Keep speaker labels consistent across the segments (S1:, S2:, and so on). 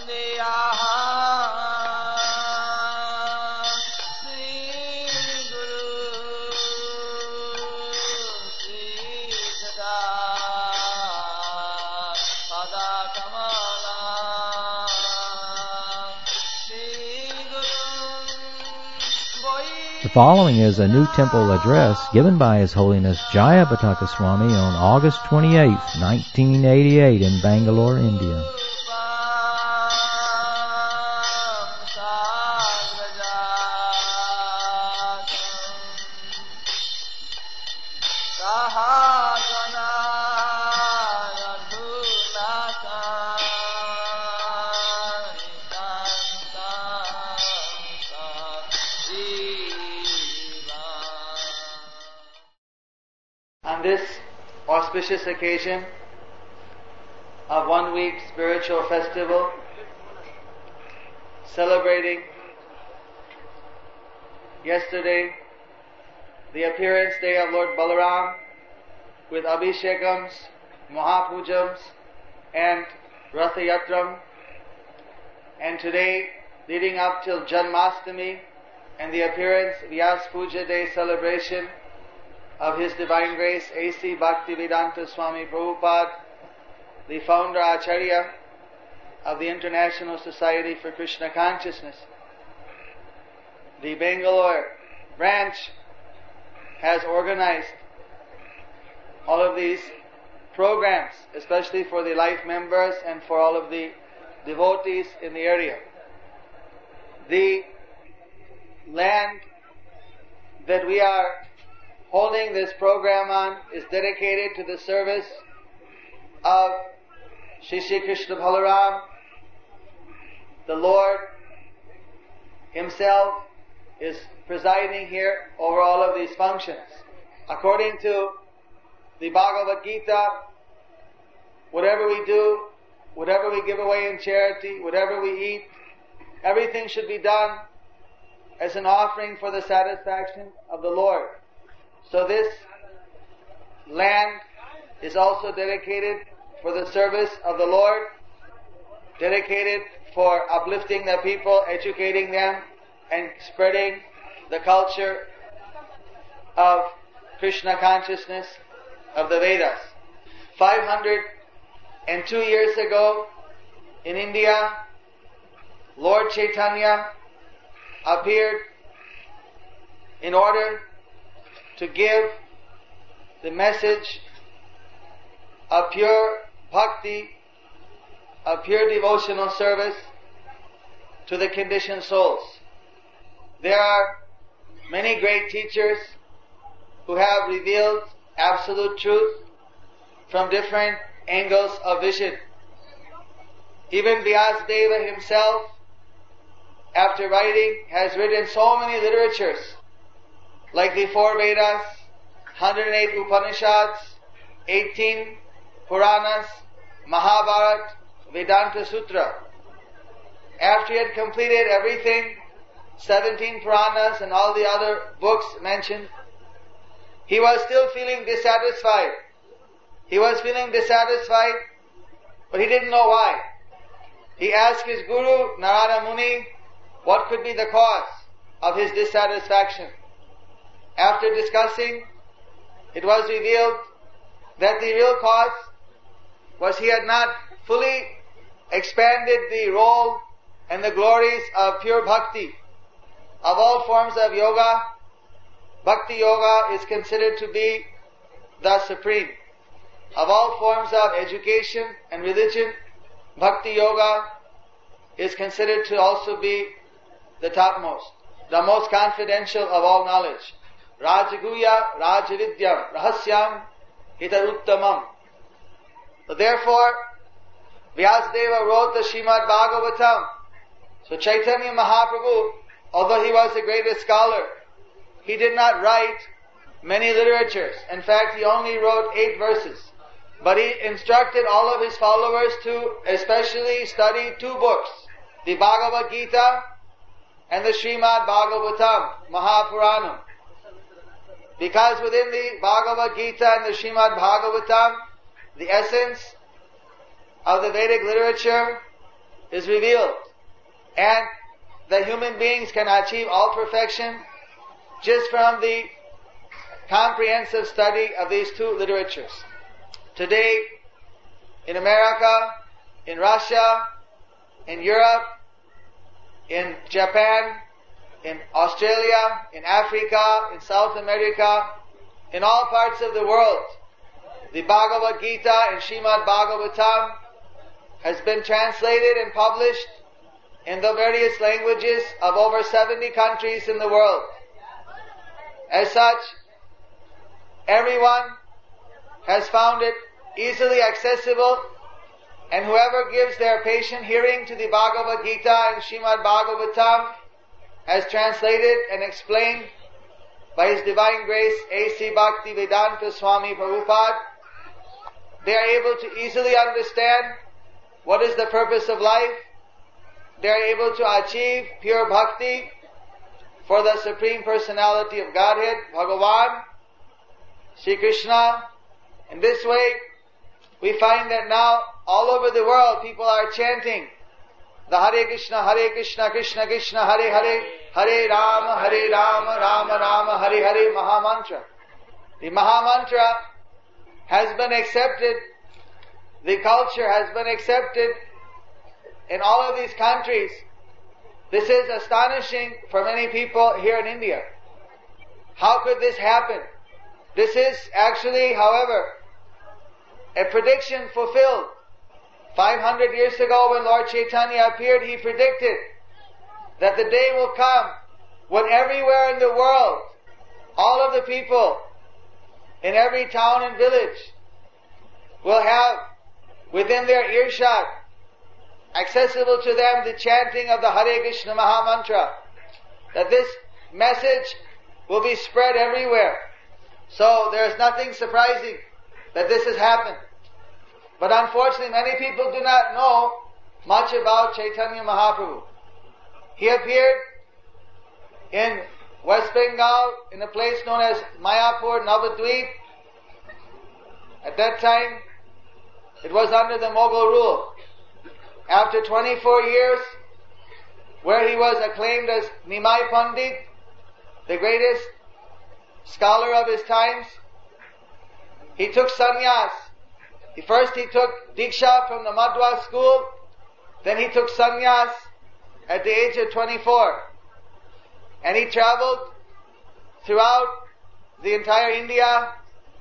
S1: The following is a new temple address given by His Holiness Jayapataka Swami on August 28, 1988 in Bangalore, India.
S2: On this auspicious occasion of 1 week spiritual festival, celebrating yesterday the appearance day of Lord Balaram with Abhishekams, Mahapujams and Ratha Yatram, and today leading up till Janmashtami and the appearance Vyas Puja Day celebration of His Divine Grace A.C. Bhaktivedanta Swami Prabhupada, the founder Acharya of the International Society for Krishna Consciousness. The Bangalore branch has organized all of these programs, especially for the life members and for all of the devotees in the area. The land that we are holding this program on is dedicated to the service of Shri Krishna Balaram. The Lord Himself is presiding here over all of these functions. According to the Bhagavad Gita, whatever we do, whatever we give away in charity, whatever we eat, everything should be done as an offering for the satisfaction of the Lord. So this land is also dedicated for the service of the Lord, dedicated for uplifting the people, educating them, and spreading the culture of Krishna consciousness of the Vedas. 502 years ago in India, Lord Chaitanya appeared in order to give the message of pure bhakti, of pure devotional service to the conditioned souls. There are many great teachers who have revealed absolute truth from different angles of vision. Even Vyasadeva himself, after writing, has written so many literatures, like the 4 Vedas, 108 Upanishads, 18 Puranas, Mahabharata, Vedanta Sutra. After he had completed everything, 17 Puranas and all the other books mentioned, he was still feeling dissatisfied. He was feeling dissatisfied, but he didn't know why. He asked his guru, Narada Muni, what could be the cause of his dissatisfaction. After discussing, it was revealed that the real cause was he had not fully expanded the role and the glories of pure bhakti. Of all forms of yoga, bhakti yoga is considered to be the supreme. Of all forms of education and religion, bhakti yoga is considered to also be the topmost, the most confidential of all knowledge. Rajaguya Rajavidyam Rahasyam Hitaruttamam. So therefore, Vyasadeva wrote the Srimad Bhagavatam. So Chaitanya Mahaprabhu, although he was the greatest scholar, he did not write many literatures. In fact, he only wrote 8 verses. But he instructed all of his followers to especially study 2 books, the Bhagavad Gita and the Srimad Bhagavatam, Mahapuranam. Because within the Bhagavad Gita and the Srimad Bhagavatam, the essence of the Vedic literature is revealed. And the human beings can achieve all perfection just from the comprehensive study of these two literatures. Today, in America, in Russia, in Europe, in Japan, in Australia, in Africa, in South America, in all parts of the world, the Bhagavad Gita and Srimad Bhagavatam has been translated and published in the various languages of over 70 countries in the world. As such, everyone has found it easily accessible, and whoever gives their patient hearing to the Bhagavad Gita and Srimad Bhagavatam, as translated and explained by His Divine Grace A.C. Bhaktivedanta Swami Prabhupada, they are able to easily understand what is the purpose of life. They are able to achieve pure bhakti for the Supreme Personality of Godhead, Bhagavan, Sri Krishna. In this way, we find that now all over the world people are chanting the Hare Krishna, Krishna Krishna, Hare Hare, Hare Rama, Rama Rama, Hare Hare Mahamantra. The Mahamantra has been accepted, the culture has been accepted in all of these countries. This is astonishing for many people here in India. How could this happen? This is actually, however, a prediction fulfilled. 500 years ago when Lord Chaitanya appeared, he predicted that the day will come when everywhere in the world, all of the people in every town and village will have within their earshot, accessible to them, the chanting of the Hare Krishna Mahamantra. That this message will be spread everywhere. So there is nothing surprising that this has happened. But unfortunately, many people do not know much about Chaitanya Mahaprabhu. He appeared in West Bengal, in a place known as Mayapur, Navadvip. At that time, it was under the Mughal rule. After 24 years, where he was acclaimed as Nimai Pandit, the greatest scholar of his times, he took sannyas. First he took Diksha from the Madhva school, then he took sannyas at the age of 24. And he traveled throughout the entire India,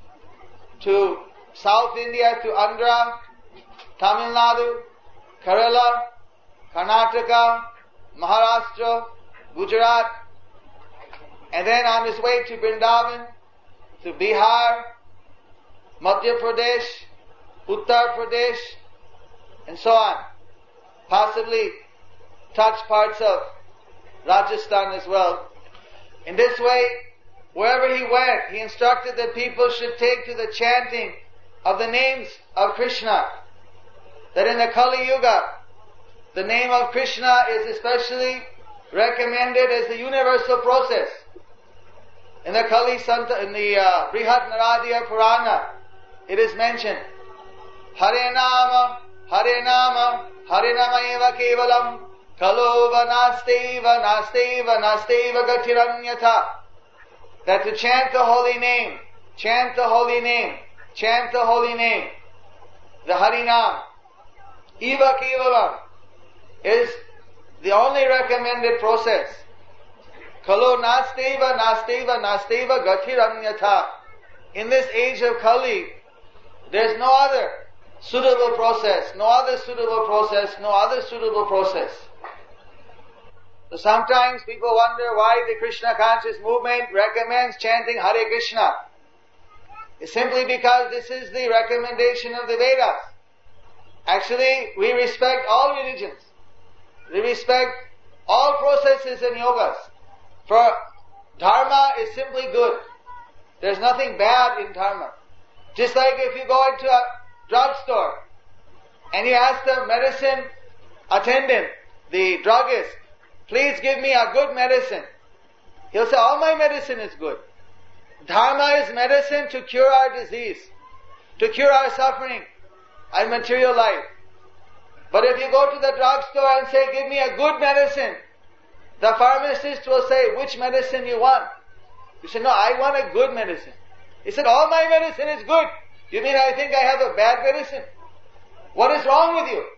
S2: to South India, to Andhra, Tamil Nadu, Kerala, Karnataka, Maharashtra, Gujarat, and then on his way to Vrindavan, to Bihar, Madhya Pradesh, Uttar Pradesh, and so on. Possibly touched parts of Rajasthan as well. In this way, wherever he went, he instructed that people should take to the chanting of the names of Krishna. That in the Kali Yuga, the name of Krishna is especially recommended as the universal process. In the Kali Santa, in the Brihat Naradiya Purana, it is mentioned, Hare Nama, Hare Nama, Hare Nama eva kevalam, Kalova nasteva, nasteva, nasteva gatiranyatha. That to chant the holy name, chant the holy name, chant the holy name, the Harinam, eva kevalam, is the only recommended process. Kalo nasteva, nasteva, nasteva gatiranyatha. In this age of Kali, there is no other suitable process, no other suitable process, no other suitable process. So sometimes people wonder why the Krishna conscious movement recommends chanting Hare Krishna. It's simply because this is the recommendation of the Vedas. Actually, we respect all religions. We respect all processes and yogas. For dharma is simply good. There's nothing bad in dharma. Just like if you go into a drugstore and you ask the medicine attendant, the druggist, please give me a good medicine. He'll say, all my medicine is good. Dharma is medicine to cure our disease, to cure our suffering and material life. But if you go to the drugstore and say, give me a good medicine, the pharmacist will say, which medicine you want? You say, no, I want a good medicine. He said, all my medicine is good. You mean I think I have a bad medicine? What is wrong with you?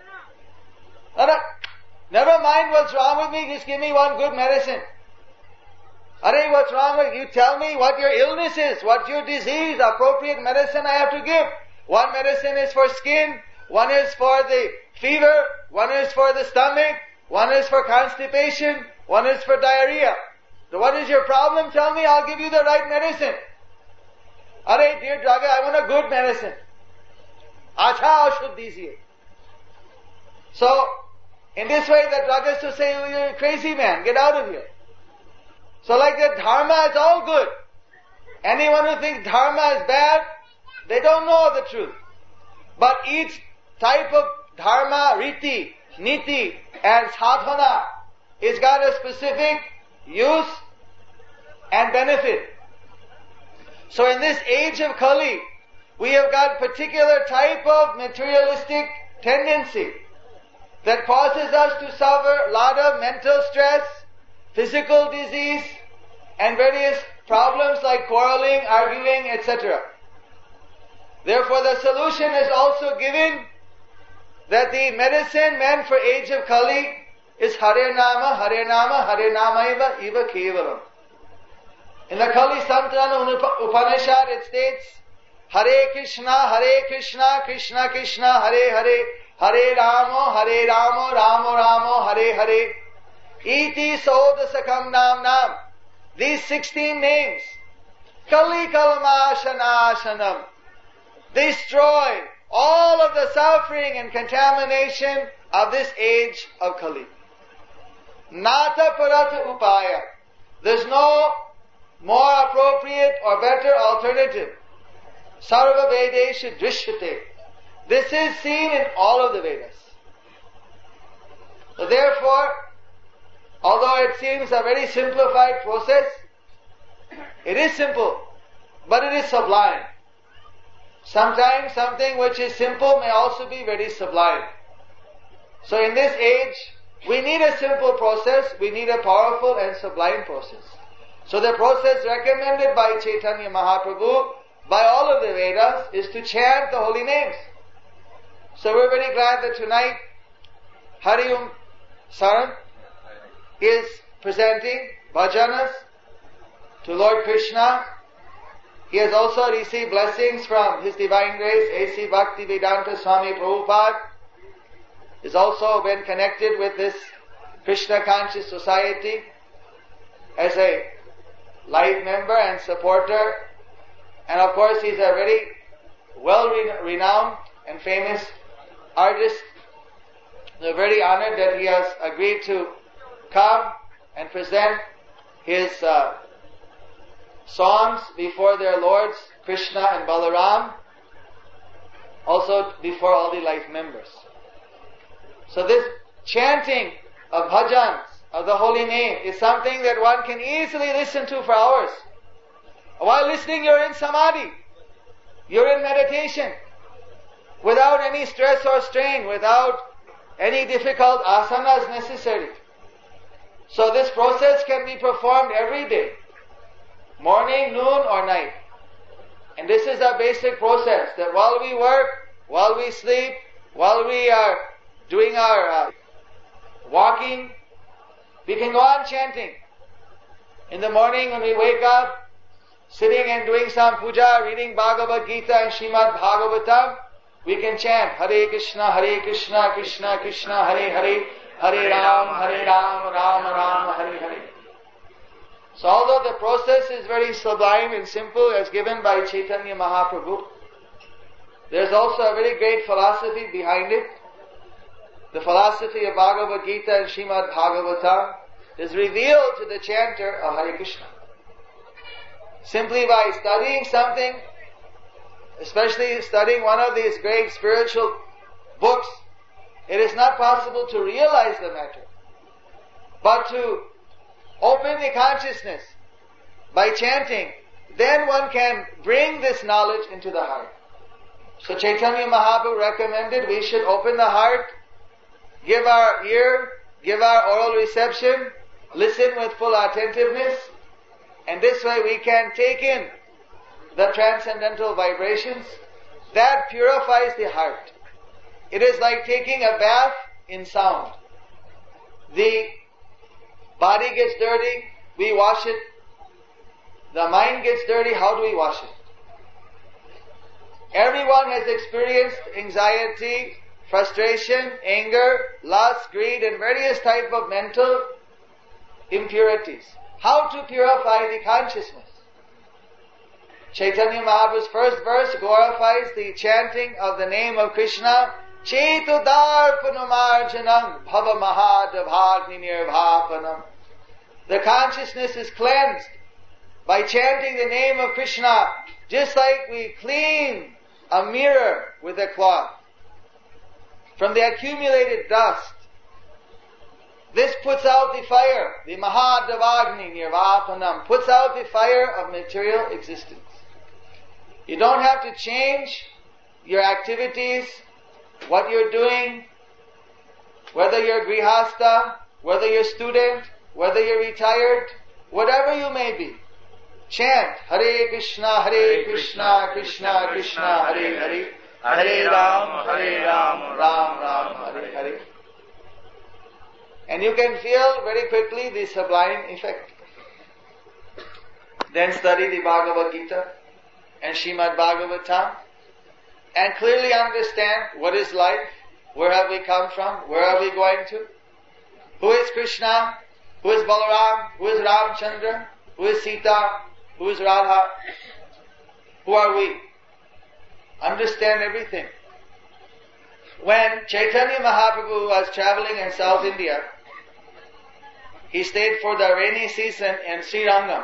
S2: No, never mind what's wrong with me, just give me one good medicine. Arey, what's wrong with you? Tell me what your illness is, what your disease, appropriate medicine I have to give. One medicine is for skin, one is for the fever, one is for the stomach, one is for constipation, one is for diarrhea. So what is your problem? Tell me, I'll give you the right medicine. Arey, dear drugger, I want a good medicine. Acha aushadh dijiye. So, in this way the druggist will say, you're a crazy man, get out of here. So like that dharma is all good. Anyone who thinks dharma is bad, they don't know the truth. But each type of dharma, riti, niti and sadhana is got a specific use and benefit. So in this age of Kali, we have got particular type of materialistic tendency that causes us to suffer a lot of mental stress, physical disease, and various problems like quarreling, arguing, etc. Therefore the solution is also given that the medicine meant for age of Kali is Hare Nama, Hare Nama, Hare Nama Eva Kevalam. In the Kali Santana Upanishad it states, Hare Krishna, Krishna Krishna, Hare Hare, Hare Ramo, Ramo, Hare Hare. Iti Sodasakam Nam. These 16 names, Kali Kalama Shanashanam, destroy all of the suffering and contamination of this age of Kali. Nata Parata Upaya. There's no more appropriate or better alternative. Sarva Vedeshu Drishyate. This is seen in all of the Vedas. So therefore, although it seems a very simplified process, it is simple, but it is sublime. Sometimes something which is simple may also be very sublime. So in this age, we need a simple process, we need a powerful and sublime process. So the process recommended by Chaitanya Mahaprabhu, by all of the Vedas, is to chant the holy names. So we're very glad that tonight Hari Om Saran is presenting bhajanas to Lord Krishna. He has also received blessings from His Divine Grace, A.C. Bhaktivedanta Swami Prabhupada. He's also been connected with this Krishna Conscious Society as a life member and supporter. And of course he's a very well-renowned and famous artist. We're very honored that he has agreed to come and present his songs before their lords, Krishna and Balaram, also before all the life members. So this chanting of bhajans, of the holy name, is something that one can easily listen to for hours. While listening, you're in samadhi, you're in meditation, without any stress or strain, without any difficult asanas necessary. So this process can be performed every day, morning, noon or night. And this is a basic process that while we work, while we sleep, while we are doing our walking, we can go on chanting. In the morning when we wake up, sitting and doing some puja, reading Bhagavad Gita and Srimad Bhagavatam, we can chant Hare Krishna, Krishna Krishna, Hare Hare, Hare Ram, Ram, Hare Hare. So although the process is very sublime and simple as given by Chaitanya Mahaprabhu, there's also a very great philosophy behind it. The philosophy of Bhagavad Gita and Srimad Bhagavatam is revealed to the chanter of Hare Krishna. Simply by studying something, especially studying one of these great spiritual books, it is not possible to realize the matter. But to open the consciousness by chanting, then one can bring this knowledge into the heart. So Chaitanya Mahaprabhu recommended we should open the heart give our ear, give our oral reception, listen with full attentiveness, and this way we can take in the transcendental vibrations. That purifies the heart. It is like taking a bath in sound. The body gets dirty, we wash it. The mind gets dirty, how do we wash it? Everyone has experienced anxiety, frustration, anger, lust, greed, and various types of mental impurities. How to purify the consciousness? Chaitanya Mahaprabhu's first verse glorifies the chanting of the name of Krishna. Chetudarpanumarjanam bhava mahadabhagni nirbhapanam. The consciousness is cleansed by chanting the name of Krishna, just like we clean a mirror with a cloth from the accumulated dust. This puts out the fire, the mahadavagni nirvapanam, puts out the fire of material existence. You don't have to change your activities, what you're doing, whether you're grihastha, whether you're student, whether you're retired, whatever you may be. Chant Hare Krishna, Krishna Krishna, Hare Hare, Hare Ram, Ram Ram, Hare Hare. And you can feel very quickly the sublime effect. Then study the Bhagavad Gita and Srimad Bhagavatam and clearly understand what is life, where have we come from, where are we going to, who is Krishna, who is Balaram, who is Ramchandra, who is Sita, who is Radha, who are we? Understand everything. When Chaitanya Mahaprabhu was traveling in South India, he stayed for the rainy season in Srirangam.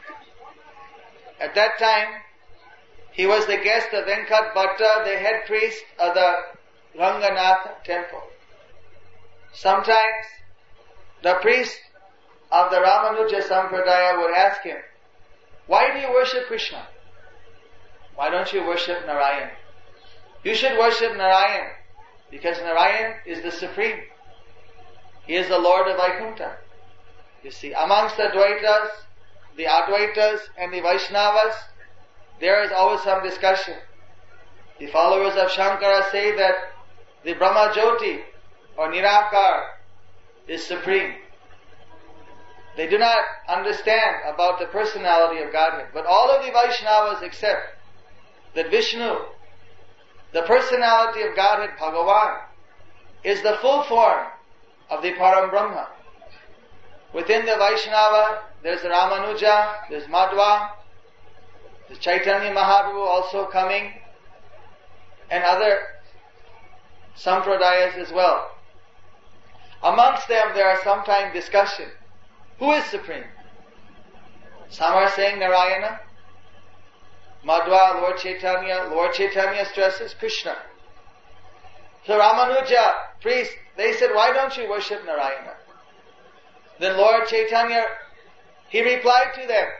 S2: At that time, he was the guest of Venkat Bhatta, the head priest of the Ranganath temple. Sometimes, the priest of the Ramanuja Sampradaya would ask him, why do you worship Krishna? Why don't you worship Narayan? You should worship Narayan, because Narayan is the Supreme. He is the Lord of Vaikuntha. You see, amongst the Dvaitas, the Advaitas and the Vaishnavas, there is always some discussion. The followers of Shankara say that the Brahma Jyoti or Nirakar is supreme. They do not understand about the personality of Godhead. But all of the Vaishnavas accept that Vishnu, the personality of Godhead, Bhagavan, is the full form of the Param Brahma. Within the Vaishnava, there's Ramanuja, there's Madhva, there's Chaitanya Mahaprabhu also coming, and other sampradayas as well. Amongst them, there are sometimes discussion. Who is supreme? Some are saying Narayana, Madhva, Lord Chaitanya stresses Krishna. So Ramanuja, priest, they said, why don't you worship Narayana? Then Lord Chaitanya, he replied to them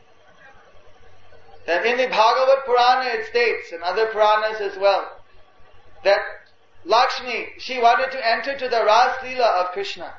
S2: that in the Bhagavad Purana it states, and other Puranas as well, that Lakshmi, she wanted to enter to the Ras Leela of Krishna.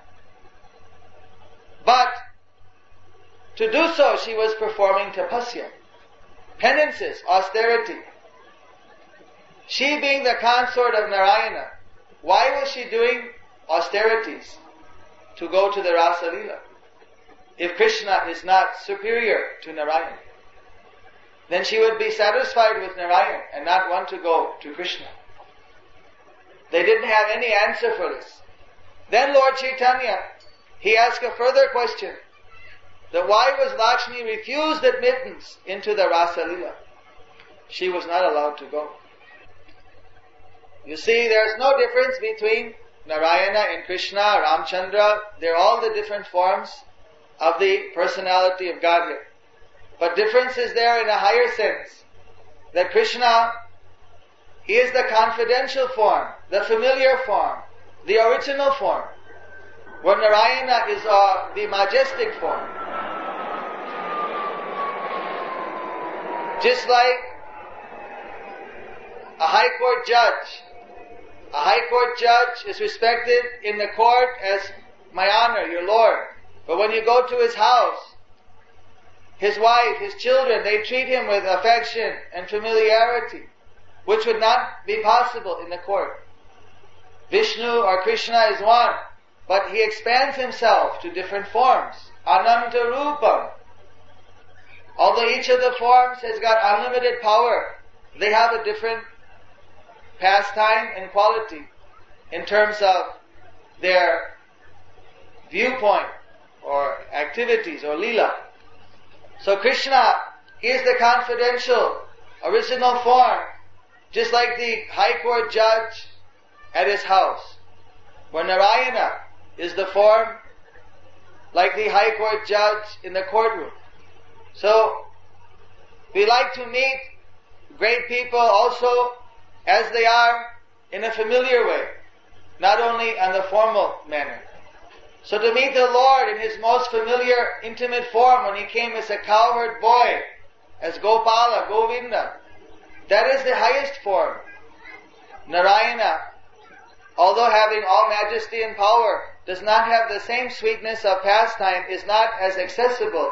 S2: But to do so, she was performing tapasya, penances, austerity. She being the consort of Narayana, why was she doing austerities to go to the Rasa Leela? If Krishna is not superior to Narayana, then she would be satisfied with Narayana and not want to go to Krishna. They didn't have any answer for this. Then Lord Chaitanya, he asked a further question, that why was Lakshmi refused admittance into the Rasa Leela? She was not allowed to go. You see, there's no difference between Narayana and Krishna, Ramchandra. They're all the different forms of the personality of Godhead. But difference is there in a higher sense. That Krishna, he is the confidential form, the familiar form, the original form. Where Narayana is the majestic form. Just like a high court judge A high court judge is respected in the court as my honor, your lord. But when you go to his house, his wife, his children, they treat him with affection and familiarity, which would not be possible in the court. Vishnu or Krishna is one, but he expands himself to different forms. Ananta Rupam. Although each of the forms has got unlimited power, they have a different pastime and quality in terms of their viewpoint or activities or lila. So Krishna is the confidential, original form, just like the high court judge at his house. Where Narayana is the form like the high court judge in the courtroom. So we like to meet great people also as they are in a familiar way, not only on the formal manner. So to meet the Lord in His most familiar, intimate form when He came as a cowherd boy, as Gopala, Govinda, that is the highest form. Narayana, although having all majesty and power, does not have the same sweetness of pastime, is not as accessible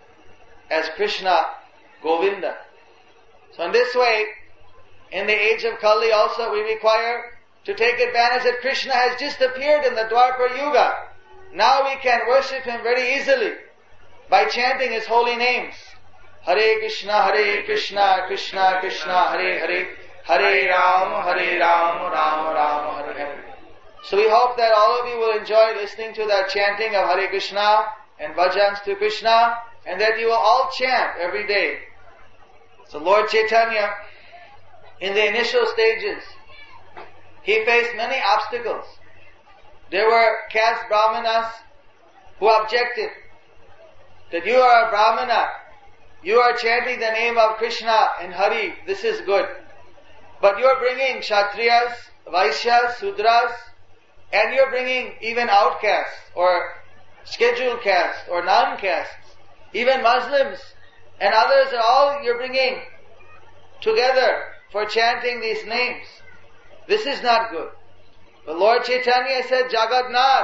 S2: as Krishna, Govinda. So in this way, in the age of Kali also we require to take advantage that Krishna has just appeared in the Dwapara Yuga. Now we can worship Him very easily by chanting His holy names. Hare Krishna, Krishna Krishna, Hare Hare, Hare Ram, Ram Ram, Hare Hare. So we hope that all of you will enjoy listening to that chanting of Hare Krishna and bhajans to Krishna, and that you will all chant every day. So Lord Chaitanya, in the initial stages, He faced many obstacles. There were caste brahmanas who objected that you are a brahmana, you are chanting the name of Krishna and Hari, this is good. But you are bringing Kshatriyas, Vaishyas, Sudras, and you are bringing even outcasts or scheduled castes or non-castes, even Muslims and others are all you're bringing together for chanting these names. This is not good. But Lord Chaitanya said, Jagannath,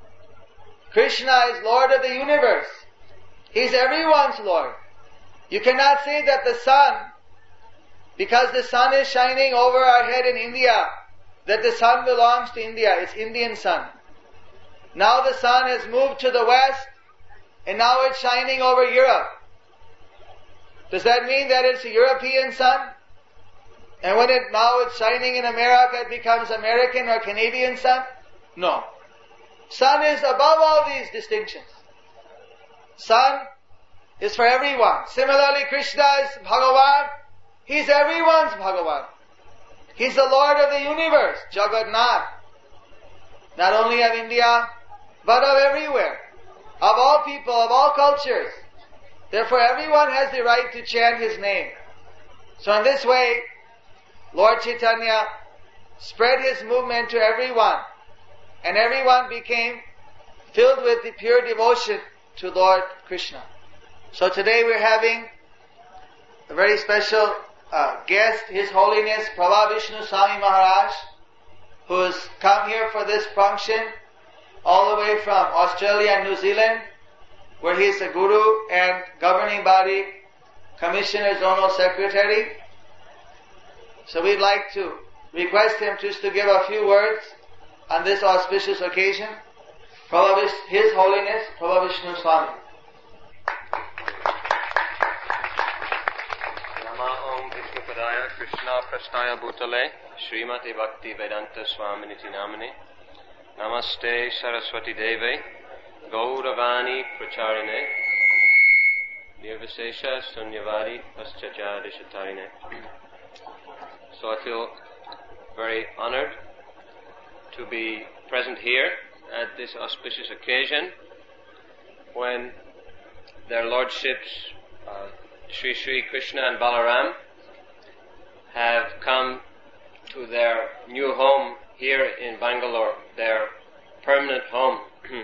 S2: Krishna is Lord of the universe. He's everyone's Lord. You cannot say that the sun, because the sun is shining over our head in India, that the sun belongs to India. It's Indian sun. Now the sun has moved to the west, and now it's shining over Europe. Does that mean that it's a European sun? And when now it's shining in America, it becomes American or Canadian sun? No. Sun is above all these distinctions. Sun is for everyone. Similarly, Krishna is Bhagavan. He's everyone's Bhagavan. He's the Lord of the universe, Jagannath. Not only of India, but of everywhere. Of all people, of all cultures. Therefore, everyone has the right to chant His name. So in this way, Lord Chaitanya spread His movement to everyone, and everyone became filled with the pure devotion to Lord Krishna. So today we're having a very special guest, His Holiness Prabha Vishnu Swami Maharaj, who has come here for this function all the way from Australia and New Zealand, where he is a guru and governing body commissioner zonal secretary. So we'd like to request him just to give a few words on this auspicious occasion. His Holiness Prabha Vishnu Swami.
S3: Nama Om Vishnu Padaya Krishna Prashnaya Bhutale Srimati Bhakti Vedanta Swaminiti Namane Namaste Saraswati Deve Gauravani Pracharine Nirvisesha Sunyavari Paschachadishatarine. So I feel very honored to be present here at this auspicious occasion when their lordships Sri Sri Krishna and Balaram have come to their new home here in Bangalore, their permanent home.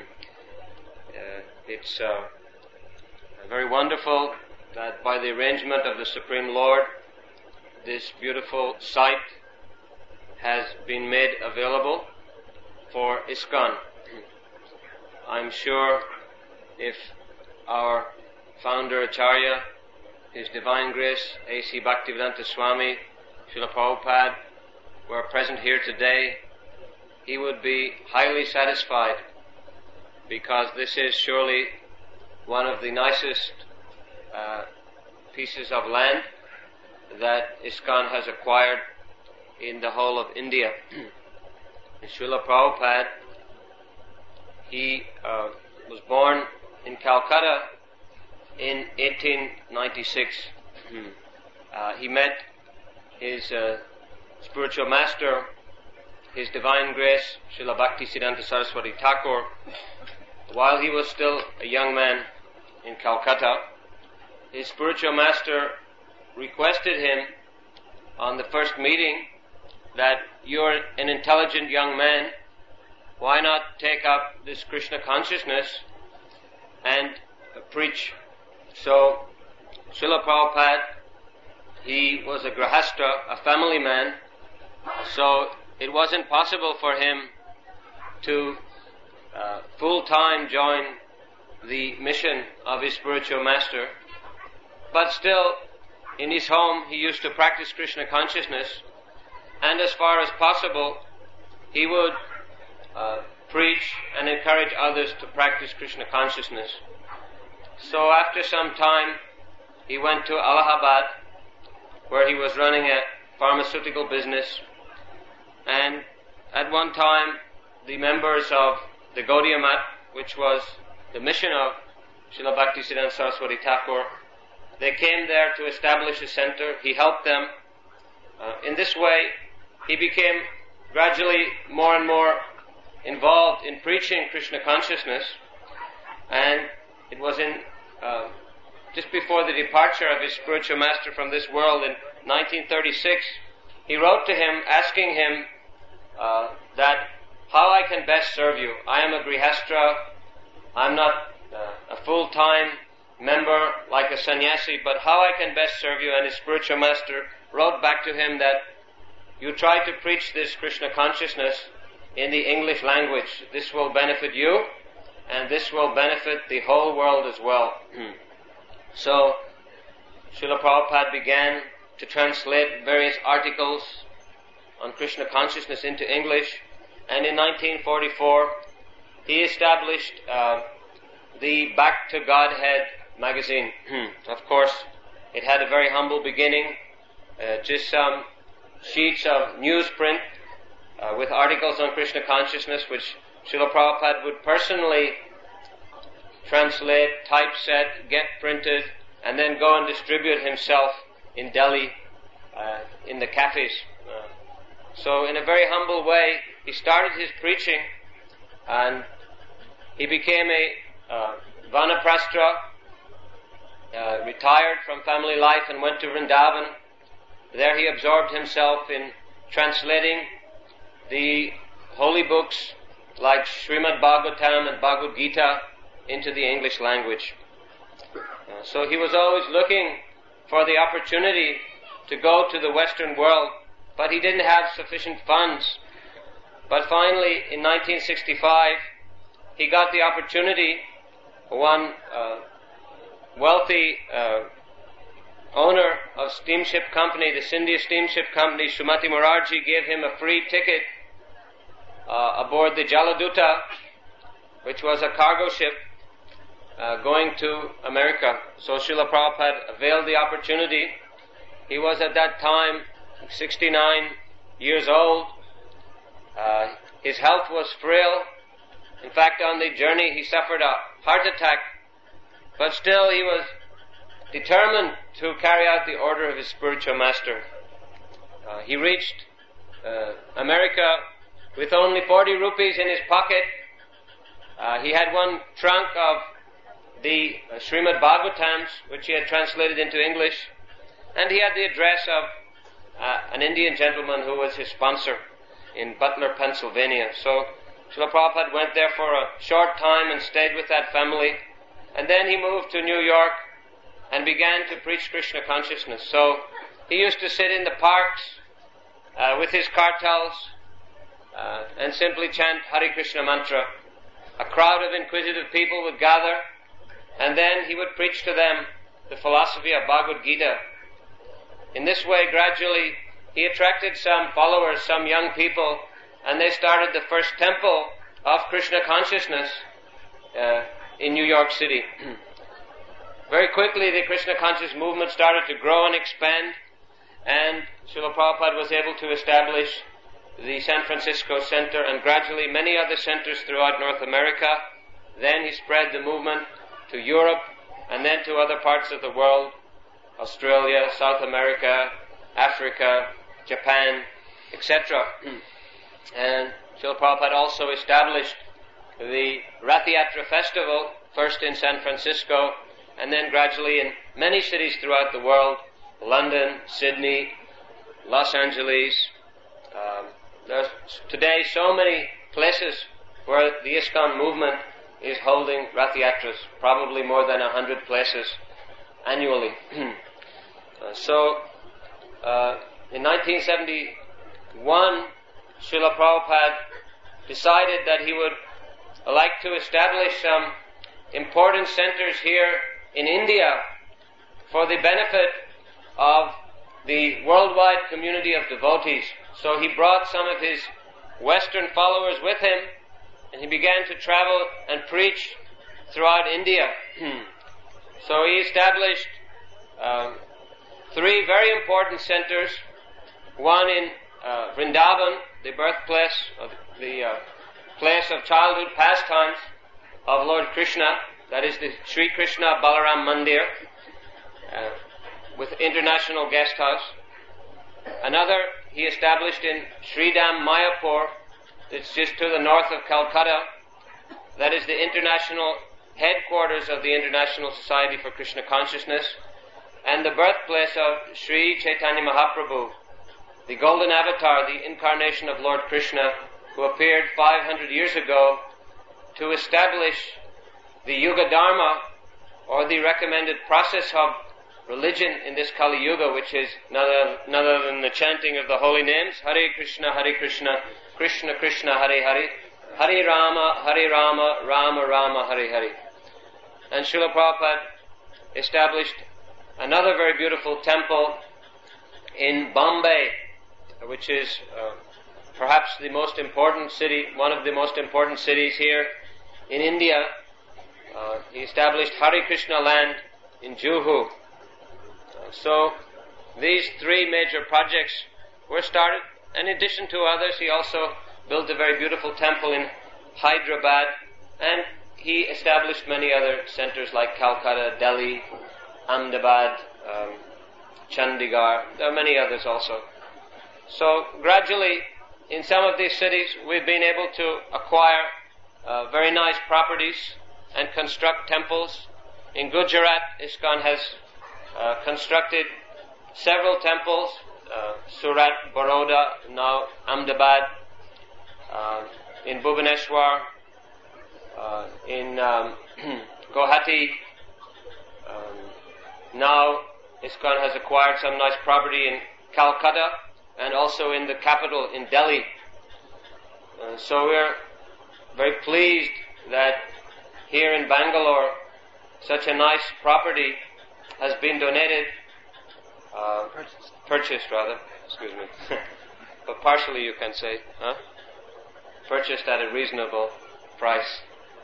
S3: It's very wonderful that by the arrangement of the Supreme Lord, this beautiful site has been made available for ISKCON. I'm sure if our founder Acharya, His Divine Grace, A.C. Bhaktivedanta Swami, Srila Prabhupada, were present here today, he would be highly satisfied, because this is surely one of the nicest pieces of land that ISKCON has acquired in the whole of India. Srila Prabhupada, he was born in Calcutta in 1896. He met his spiritual master, His Divine Grace, Srila Bhaktisiddhanta Saraswati Thakur, while he was still a young man in Calcutta. His spiritual master requested him on the first meeting that, "You're an intelligent young man, why not take up this Krishna consciousness and preach?" So Srila Prabhupada, he was a grahastha, a family man, so it wasn't possible for him to full-time join the mission of his spiritual master. But still, in his home, he used to practice Krishna consciousness, and as far as possible, he would preach and encourage others to practice Krishna consciousness. So after some time, he went to Allahabad, where he was running a pharmaceutical business, and at one time, the members of the Gaudiya Math, which was the mission of Srila Bhaktisiddhanta Saraswati Thakur, they came there to establish a center. He helped them. In this way, he became gradually more and more involved in preaching Krishna consciousness, and it was in just before the departure of his spiritual master from this world in 1936, he wrote to him asking him that how I can best serve you. I am a grihastra, I'm not a full-time member like a sannyasi, but how I can best serve you. And his spiritual master wrote back to him that you try to preach this Krishna consciousness in the English language. This will benefit you, and this will benefit the whole world as well. So Srila Prabhupada began to translate various articles on Krishna consciousness into English, and in 1944 he established the Back to Godhead magazine. Of course, it had a very humble beginning, just some sheets of newsprint with articles on Krishna consciousness, which Srila Prabhupada would personally translate, typeset, get printed, and then go and distribute himself in Delhi, in the cafes. So in a very humble way, he started his preaching, and he became a Vanaprasthra, retired from family life and went to Vrindavan. There he absorbed himself in translating the holy books like Srimad Bhagavatam and Bhagavad Gita into the English language. So he was always looking for the opportunity to go to the Western world, but he didn't have sufficient funds. But finally, in 1965, he got the opportunity. One wealthy owner of steamship company, the Scindia Steamship Company, Srimati Morarji, gave him a free ticket aboard the Jaladuta, which was a cargo ship going to America. So Srila Prabhupada availed the opportunity. He was at that time 69 years old. His health was frail. In fact, on the journey he suffered a heart attack, but still he was determined to carry out the order of his spiritual master. He reached America with only 40 rupees in his pocket. He had one trunk of the Srimad Bhagavatams, which he had translated into English, and he had the address of an Indian gentleman who was his sponsor in Butler, Pennsylvania. So Srila Prabhupada went there for a short time and stayed with that family, and then he moved to New York and began to preach Krishna consciousness. So he used to sit in the parks with his kartals and simply chant Hare Krishna mantra. A crowd of inquisitive people would gather, and then he would preach to them the philosophy of Bhagavad Gita. In this way, gradually, he attracted some followers, some young people, and they started the first temple of Krishna consciousness in New York City. Very quickly, the Krishna conscious movement started to grow and expand, and Srila Prabhupada was able to establish the San Francisco Center and gradually many other centers throughout North America. Then he spread the movement to Europe and then to other parts of the world, Australia, South America, Africa, Japan, etc. And Srila Prabhupada also established the Rath Yatra festival, first in San Francisco, and then gradually in many cities throughout the world, London, Sydney, Los Angeles. There's today so many places where the ISKCON movement is holding Rath Yatras, probably more than 100 places annually. In 1971, Srila Prabhupada decided that he would like to establish some important centers here in India for the benefit of the worldwide community of devotees. So he brought some of his Western followers with him, and he began to travel and preach throughout India. So he established 3 very important centers. One in Vrindavan, the birthplace of the place of childhood pastimes of Lord Krishna, that is the Sri Krishna Balaram Mandir, with international guest house. Another he established in Sridham, Mayapur. It's just to the north of Calcutta. That is the international headquarters of the International Society for Krishna Consciousness and the birthplace of Sri Chaitanya Mahaprabhu, the golden avatar, the incarnation of Lord Krishna, who appeared 500 years ago to establish the Yuga Dharma, or the recommended process of religion in this Kali Yuga, which is none other than the chanting of the holy names, Hare Krishna, Krishna Krishna, Hare Hare, Hare Rama, Rama Rama, Hare Hare. And Srila Prabhupada established another very beautiful temple in Bombay, which is perhaps the most important city, one of the most important cities here in India. He established Hare Krishna land in Juhu. So these 3 major projects were started. In addition to others, he also built a very beautiful temple in Hyderabad, and he established many other centers like Calcutta, Delhi, Ahmedabad, Chandigarh. There are many others also. So gradually, in some of these cities, we've been able to acquire very nice properties and construct temples. In Gujarat, ISKCON has constructed several temples, Surat, Baroda, now Ahmedabad, in Bhubaneswar, in Guwahati. Now ISKCON has acquired some nice property in Calcutta and also in the capital in Delhi. So we're very pleased that here in Bangalore such a nice property has been donated, purchased, but partially you can say, purchased at a reasonable price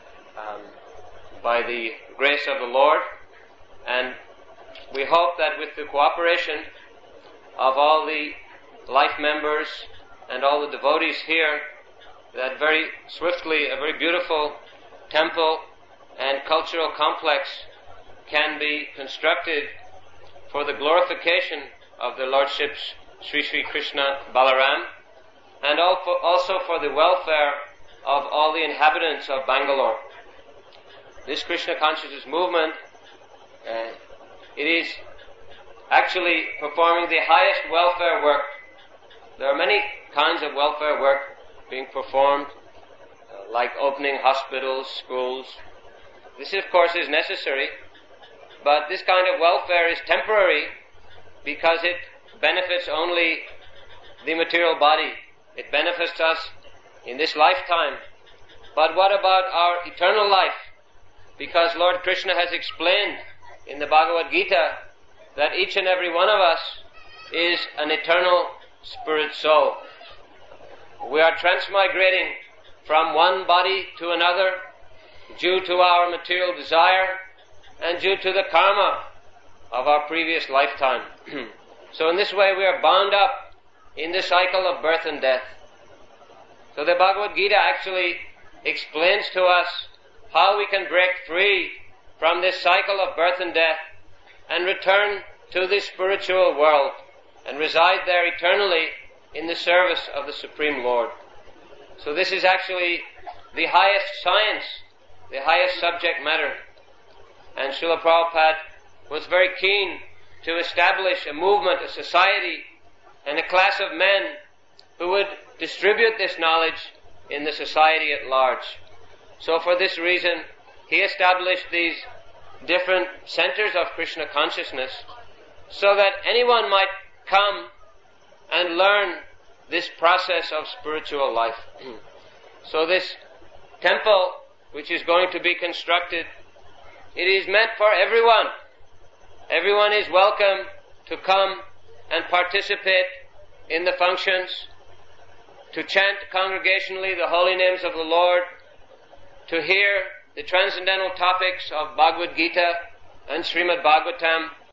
S3: by the grace of the Lord. And we hope that with the cooperation of all the life members and all the devotees here, that very swiftly a very beautiful temple and cultural complex can be constructed for the glorification of the Lordship's Sri Sri Krishna Balaram, and also for the welfare of all the inhabitants of Bangalore. This Krishna consciousness movement, it is actually performing the highest welfare work. There are many kinds of welfare work being performed, like opening hospitals, schools. This, of course, is necessary, but this kind of welfare is temporary because it benefits only the material body. It benefits us in this lifetime. But what about our eternal life? Because Lord Krishna has explained in the Bhagavad Gita that each and every one of us is an eternal spirit soul. We are transmigrating from one body to another due to our material desire and due to the karma of our previous lifetime. So in this way we are bound up in the cycle of birth and death. So the Bhagavad Gita actually explains to us how we can break free from this cycle of birth and death and return to the spiritual world and reside there eternally in the service of the Supreme Lord. So this is actually the highest science, the highest subject matter. And Srila Prabhupada was very keen to establish a movement, a society, and a class of men who would distribute this knowledge in the society at large. So for this reason, he established these different centers of Krishna consciousness so that anyone might come and learn this process of spiritual life. So this temple, which is going to be constructed, it is meant for everyone. Everyone is welcome to come and participate in the functions, to chant congregationally the holy names of the Lord, to hear the transcendental topics of Bhagavad Gita and Srimad Bhagavatam,